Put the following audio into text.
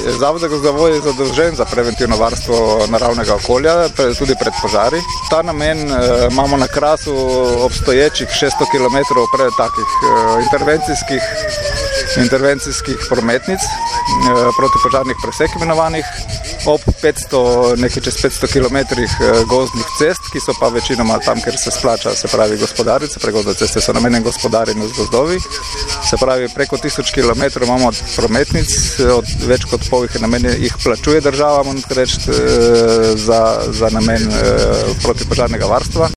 Zavod za gozdovje je zadolžen za preventivno varstvo naravnega okolja, tudi pred požari. V ta namen imamo na Krasu obstoječih 600 km takih intervencijskih prometnic, protipožarnih presek imenovanih, ob 500, nekaj čez 500 km gozdnih cest, ki so pa večinoma tam, kjer se splača, se pravi gospodarice, pregozdne ceste so namenjene gospodarjenju z gozdovi. Se pravi, preko 1000 km imamo prometnic, več kot pol jih plačuje država, moram reči, za namen protipožarnega varstva.